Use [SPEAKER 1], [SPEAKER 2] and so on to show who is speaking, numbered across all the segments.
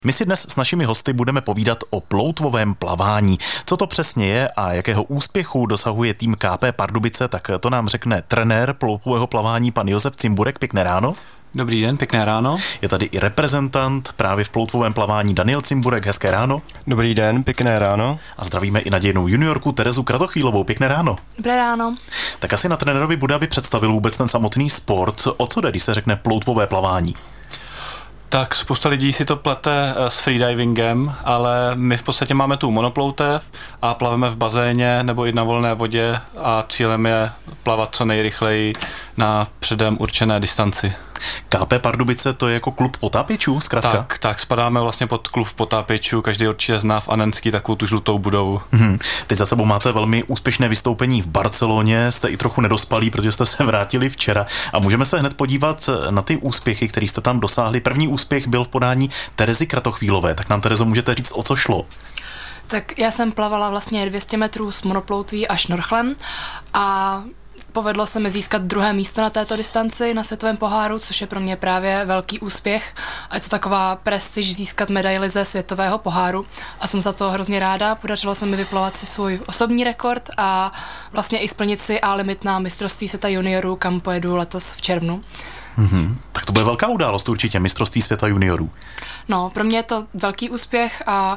[SPEAKER 1] My si dnes s našimi hosty budeme povídat o ploutvovém plavání. Co to přesně je a jakého úspěchu dosahuje tým KP Pardubice, tak to nám řekne trenér ploutvového plavání pan Josef Cimburek. Pěkné ráno.
[SPEAKER 2] Dobrý den, pěkné ráno.
[SPEAKER 1] Je tady i reprezentant právě v ploutvovém plavání Daniel Cimburek. Hezké ráno.
[SPEAKER 3] Dobrý den, pěkné ráno.
[SPEAKER 1] A zdravíme i nadějnou juniorku Terezu Kratochvílovou. Pěkné ráno.
[SPEAKER 4] Dobré ráno.
[SPEAKER 1] Tak asi na trenérovi bude, aby představil vůbec ten samotný sport. O co jde, když se řekne ploutvové plavání?
[SPEAKER 2] Tak spousta lidí si to plete s freedivingem, ale my v podstatě máme tu monoploutev a plaveme v bazéně nebo i na volné vodě a cílem je plavat co nejrychleji na předem určené distanci.
[SPEAKER 1] KP Pardubice to je jako klub potápěčů, zkrátka?
[SPEAKER 2] Tak spadáme vlastně pod klub potápěčů, každý určitě zná v Anenský takovou tu žlutou budovu.
[SPEAKER 1] Teď za sebou máte velmi úspěšné vystoupení v Barceloně, jste i trochu nedospalí, protože jste se vrátili včera a můžeme se hned podívat na ty úspěchy, které jste tam dosáhli. První úspěch byl v podání Terezy Kratochvílové, tak nám, Terezo, můžete říct, o co šlo?
[SPEAKER 4] Tak já jsem plavala vlastně 200 metrů s monoploutví a šnorchlem a povedlo se mi získat druhé místo na této distanci na světovém poháru, což je pro mě právě velký úspěch a je to taková prestiž získat medaili ze světového poháru a jsem za to hrozně ráda. Podařilo se mi vyplavat si svůj osobní rekord a vlastně i splnit si A-limit na mistrovství světa juniorů, kam pojedu letos v červnu.
[SPEAKER 1] Tak to bude velká událost určitě, mistrovství světa juniorů.
[SPEAKER 4] No, pro mě je to velký úspěch a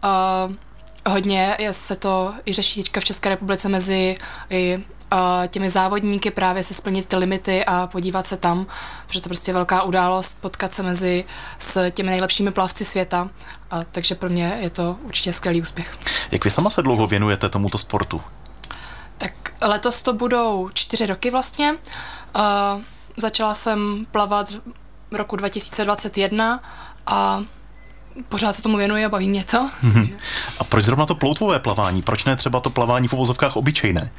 [SPEAKER 4] hodně se to i řeší teďka v České republice mezi těmi závodníky, právě si splnit ty limity a podívat se tam, protože to je prostě velká událost, potkat se s těmi nejlepšími plavci světa, takže pro mě je to určitě skvělý úspěch. Jak
[SPEAKER 1] vy sama se dlouho věnujete tomuto sportu?
[SPEAKER 4] Tak letos to budou 4 roky vlastně. Začala jsem plavat v roku 2021 a pořád se tomu věnuji a baví mě to.
[SPEAKER 1] A proč zrovna to ploutvové plavání? Proč ne třeba to plavání v uvozovkách obyčejné?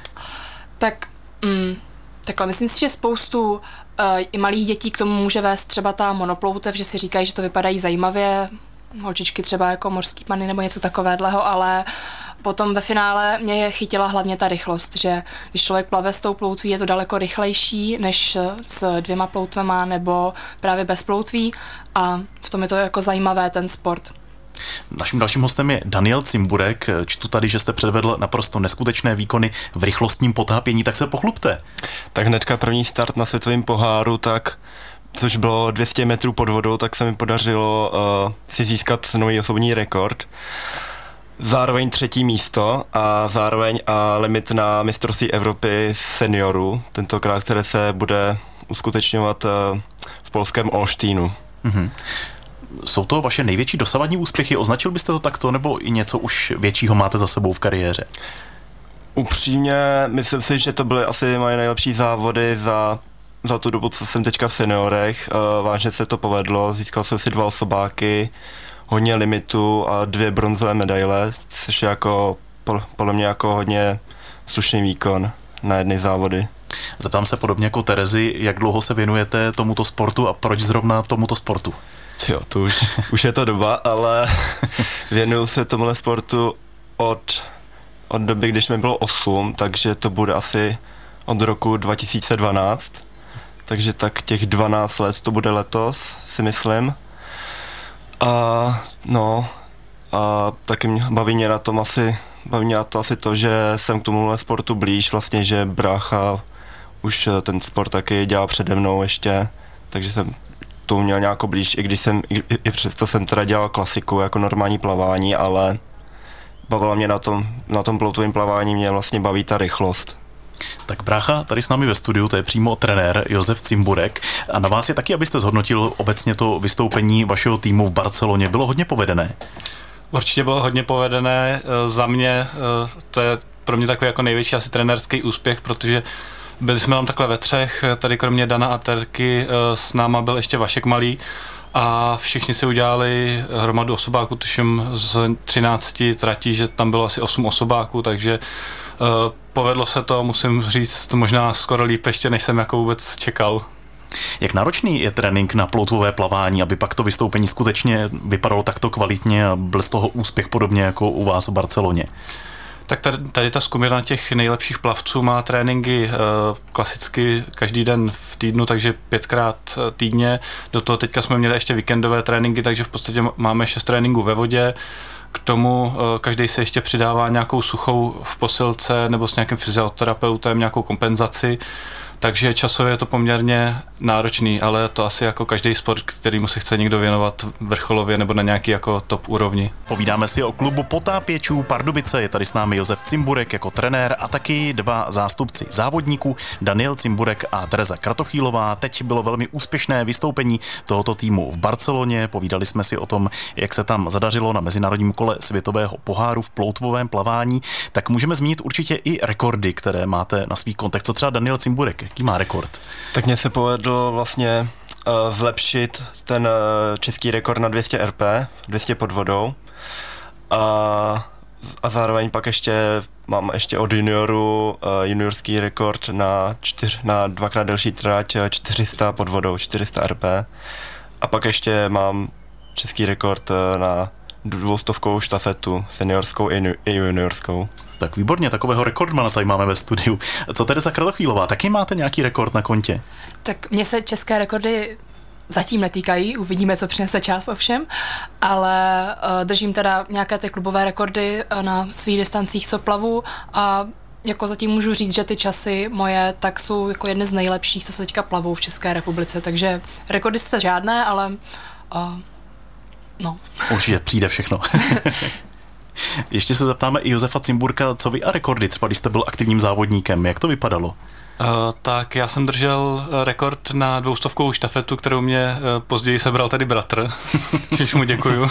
[SPEAKER 4] Takhle, myslím si, že spoustu i malých dětí k tomu může vést třeba ta monoploutev, že si říkají, že to vypadají zajímavě, holčičky třeba jako mořský pany nebo něco takového, ale potom ve finále mě chytila hlavně ta rychlost, že když člověk plave s tou ploutví, je to daleko rychlejší než s 2 ploutvema nebo právě bez ploutví a v tom je to jako zajímavé ten sport.
[SPEAKER 1] Naším dalším hostem je Daniel Cimburek. Čtu tady, že jste předvedl naprosto neskutečné výkony v rychlostním potápění, tak se pochlubte.
[SPEAKER 3] Tak hnedka první start na světovém poháru, což bylo 200 metrů pod vodou, tak se mi podařilo si získat nový osobní rekord. Zároveň 3. místo a zároveň limit na mistrovství Evropy seniorů, tentokrát, které se bude uskutečňovat v polském Olštýnu.
[SPEAKER 1] Jsou to vaše největší dosavadní úspěchy? Označil byste to takto, nebo i něco už většího máte za sebou v kariéře?
[SPEAKER 3] Upřímně, myslím si, že to byly asi moje nejlepší závody za tu dobu, co jsem teďka v seniorech. Vážně se to povedlo, získal jsem si 2 osobáky, hodně limitů a 2 bronzové medaile, což je jako podle mě jako hodně slušný výkon na jedny závody.
[SPEAKER 1] Zeptám se podobně jako Terezy, jak dlouho se věnujete tomuto sportu a proč zrovna tomuto sportu?
[SPEAKER 3] Jo, to už je to doba, ale věnuju se tomuhle sportu od doby, když mi bylo 8, takže to bude asi od roku 2012, takže tak těch 12 let to bude letos, si myslím. A taky baví mě na to asi to, že jsem k tomuhle sportu blíž, vlastně, že brácha už ten sport taky dělal přede mnou ještě, takže jsem to měl nějak blíž, i přesto jsem teda dělal klasiku jako normální plavání, ale bavila mě na tom ploutvém plavání, mě vlastně baví ta rychlost.
[SPEAKER 1] Tak brácha tady s námi ve studiu, to je přímo trenér Josef Cimburek a na vás je taky, abyste zhodnotil obecně to vystoupení vašeho týmu v Barceloně. Bylo hodně povedené?
[SPEAKER 2] Určitě bylo hodně povedené. Za mě to je pro mě takový jako největší asi trenérský úspěch, protože byli jsme tam takhle ve 3, tady kromě Dana a Terky s náma byl ještě Vašek Malý a všichni si udělali hromadu osobáků, tuším z 13 tratí, že tam bylo asi 8 osobáků, takže povedlo se to, musím říct, možná skoro líp ještě, než jsem jako vůbec čekal.
[SPEAKER 1] Jak náročný je trénink na ploutvové plavání, aby pak to vystoupení skutečně vypadalo takto kvalitně a byl z toho úspěch podobně jako u vás v Barceloně?
[SPEAKER 2] Tak tady ta skupina těch nejlepších plavců má tréninky klasicky každý den v týdnu, takže 5krát týdně. Do toho teďka jsme měli ještě víkendové tréninky, takže v podstatě máme 6 tréninků ve vodě. K tomu každý se ještě přidává nějakou suchou v posilce nebo s nějakým fyzioterapeutem, nějakou kompenzaci. Takže časově je to poměrně náročný, ale to asi jako každý sport, kterýmu se chce někdo věnovat vrcholově nebo na nějaký jako top úrovni.
[SPEAKER 1] Povídáme si o klubu potápěčů Pardubice. Je tady s námi Josef Cimburek jako trenér a taky 2 zástupci závodníků, Daniel Cimburek a Tereza Kratochvílová. Teď bylo velmi úspěšné vystoupení tohoto týmu v Barceloně. Povídali jsme si o tom, jak se tam zadařilo na mezinárodním kole světového poháru v ploutvovém plavání. Tak můžeme zmínit určitě i rekordy, které máte na svých kontech. Co třeba Daniel Cimburek? Jaký má rekord?
[SPEAKER 3] Tak mně se povedlo vlastně zlepšit ten český rekord na 200 RP, 200 pod vodou. A zároveň pak mám od junioru juniorský rekord na 2x delší trať 400 pod vodou, 400 RP. A pak ještě mám český rekord na 200 štafetu, seniorskou i juniorskou.
[SPEAKER 1] Tak výborně, takového rekordmana tady máme ve studiu. Co Tereza Kratochvílová, taky máte nějaký rekord na kontě?
[SPEAKER 4] Tak mně se české rekordy zatím netýkají, uvidíme, co přinese čas ovšem, ale držím teda nějaké ty klubové rekordy na svých distancích, co plavu, a jako zatím můžu říct, že ty časy moje tak jsou jako jedny z nejlepších, co se teďka plavou v České republice, takže rekordy se žádné, ale no.
[SPEAKER 1] Určitě přijde všechno. Ještě se zeptáme i Josefa Cimburka, co vy a rekordy, třeba když jste byl aktivním závodníkem, jak to vypadalo?
[SPEAKER 2] Tak já jsem držel rekord na 200 štafetu, kterou mě později sebral tady bratr, což mu děkuju.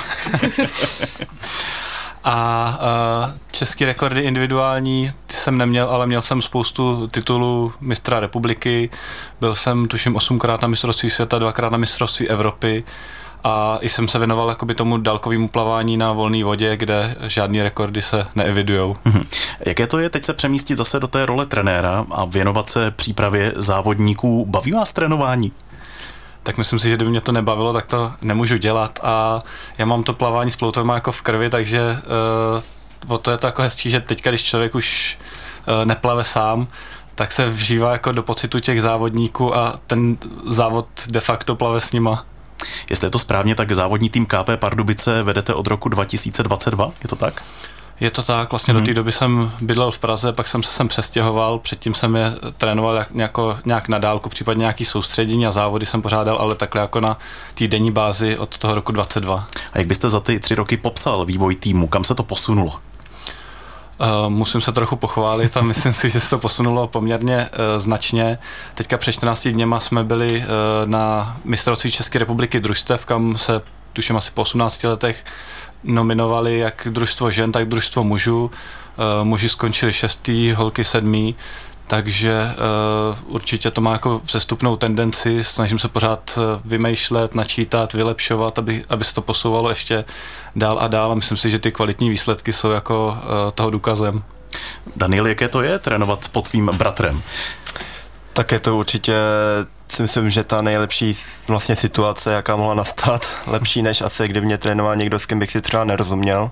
[SPEAKER 2] A český rekordy individuální ty jsem neměl, ale měl jsem spoustu titulů mistra republiky, byl jsem tuším 8krát na mistrovství světa, 2krát na mistrovství Evropy. A i jsem se věnoval jakoby tomu dálkovému plavání na volné vodě, kde žádný rekordy se neevidujou.
[SPEAKER 1] Jaké to je teď se přemístit zase do té role trenéra a věnovat se přípravě závodníků? Baví vás trénování?
[SPEAKER 2] Tak myslím si, že kdyby mě to nebavilo, tak to nemůžu dělat, a já mám to plavání s ploutvem jako v krvi, takže o to je to jako hezčí, že teďka, když člověk už neplave sám, tak se vžívá jako do pocitu těch závodníků a ten závod de facto plave s nima.
[SPEAKER 1] Jestli je to správně, tak závodní tým KP Pardubice vedete od roku 2022, je to tak?
[SPEAKER 2] Je to tak, vlastně do té doby jsem bydlel v Praze, pak jsem se sem přestěhoval, předtím jsem je trénoval nějak na dálku, případně nějaký soustředění a závody jsem pořádal, ale takhle jako na té denní bázi od toho roku 2022.
[SPEAKER 1] A jak byste za ty 3 roky popsal vývoj týmu, kam se to posunulo?
[SPEAKER 2] Musím se trochu pochválit a myslím si, že se to posunulo poměrně značně. Teďka před 14 dněma jsme byli na mistrovství České republiky družstev, kam se tuším asi po 18 letech nominovali jak družstvo žen, tak družstvo mužů. Muži skončili 6., holky 7. Takže určitě to má jako vzestupnou tendenci, snažím se pořád vymýšlet, načítat, vylepšovat, aby se to posouvalo ještě dál a dál, a myslím si, že ty kvalitní výsledky jsou jako toho důkazem.
[SPEAKER 1] Daniel, jaké to je trénovat pod svým bratrem?
[SPEAKER 3] Tak je to určitě, si myslím, že ta nejlepší vlastně situace, jaká mohla nastat, lepší než asi, kdyby mě trénoval někdo, s kým bych si třeba nerozuměl.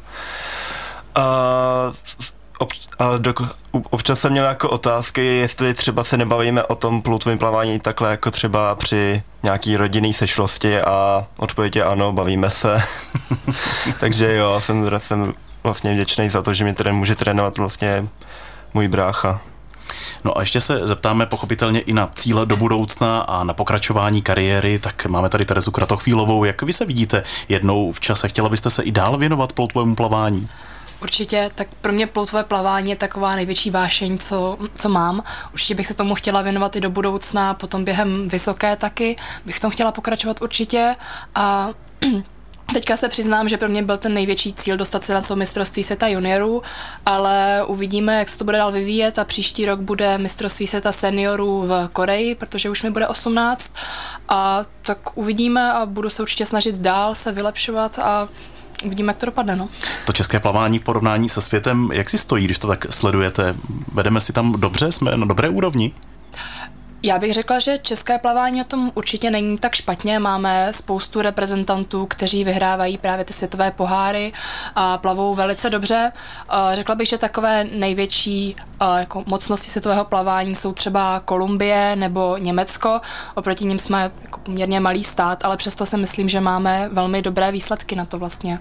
[SPEAKER 3] Občas jsem měl jako otázky, jestli třeba se nebavíme o tom ploutvém plavání takhle jako třeba při nějaký rodinný sešlosti, a odpověď je ano, bavíme se. Takže jo, jsem vlastně vděčný za to, že mě může trénovat vlastně můj brácha.
[SPEAKER 1] No a ještě se zeptáme pochopitelně i na cíle do budoucna a na pokračování kariéry, tak máme tady Terezu Kratochvílovou. Jak vy se vidíte jednou v čase? Chtěla byste se i dál věnovat ploutvovému plavání?
[SPEAKER 4] Určitě, tak pro mě ploutové plavání je taková největší vášeň, co mám. Určitě bych se tomu chtěla věnovat i do budoucna, potom během vysoké taky bych v tom chtěla pokračovat určitě, a teďka se přiznám, že pro mě byl ten největší cíl dostat se na to mistrovství světa juniorů, ale uvidíme, jak se to bude dál vyvíjet, a příští rok bude mistrovství světa seniorů v Koreji, protože už mi bude 18, a tak uvidíme a budu se určitě snažit dál se vylepšovat a uvidíme, jak to dopadne, no.
[SPEAKER 1] To české plavání v porovnání se světem, jak si stojí, když to tak sledujete? Vedeme si tam dobře? Jsme na dobré úrovni?
[SPEAKER 4] Já bych řekla, že české plavání na tom určitě není tak špatně. Máme spoustu reprezentantů, kteří vyhrávají právě ty světové poháry a plavou velice dobře. Řekla bych, že takové největší jako mocnosti světového plavání jsou třeba Kolumbie nebo Německo. Oproti nim jsme jako poměrně malý stát, ale přesto si myslím, že máme velmi dobré výsledky na to vlastně.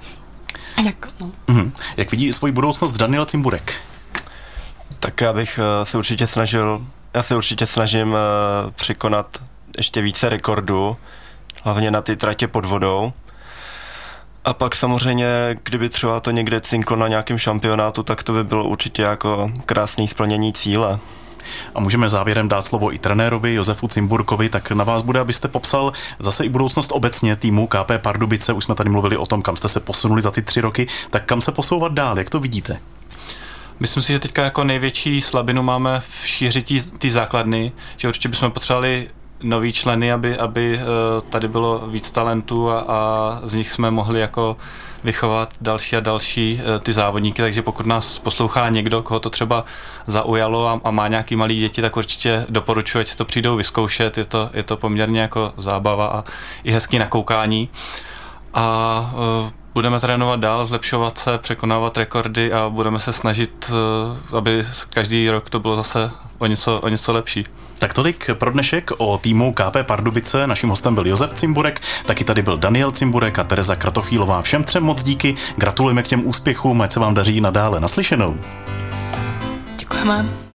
[SPEAKER 1] Jak vidí svoji budoucnost Daniel Cimburek?
[SPEAKER 3] Tak já se určitě snažím překonat ještě více rekordů, hlavně na ty tratě pod vodou. A pak samozřejmě, kdyby třeba to někde cinklo na nějakém šampionátu, tak to by bylo určitě jako krásné splnění cíle.
[SPEAKER 1] A můžeme závěrem dát slovo i trenérovi Josefu Cimburkovi, tak na vás bude, abyste popsal zase i budoucnost obecně týmu KP Pardubice. Už jsme tady mluvili o tom, kam jste se posunuli za ty 3 roky, tak kam se posouvat dál, jak to vidíte?
[SPEAKER 2] Myslím si, že teďka jako největší slabinu máme v šíři ty základny, že určitě bychom potřebovali nový členy, aby tady bylo víc talentů a z nich jsme mohli jako vychovat další a další ty závodníky, takže pokud nás poslouchá někdo, koho to třeba zaujalo a má nějaký malý děti, tak určitě doporučuji, ať si to přijdou vyzkoušet, je to poměrně jako zábava a i hezký nakoukání. A budeme trénovat dál, zlepšovat se, překonávat rekordy a budeme se snažit, aby každý rok to bylo zase o něco lepší.
[SPEAKER 1] Tak tolik pro dnešek o týmu KP Pardubice. Naším hostem byl Josef Cimburek, taky tady byl Daniel Cimburek a Tereza Kratochvílová. Všem 3 moc díky, gratulujeme k těm úspěchům, ať se vám daří nadále. Naslyšenou.
[SPEAKER 4] Děkujeme.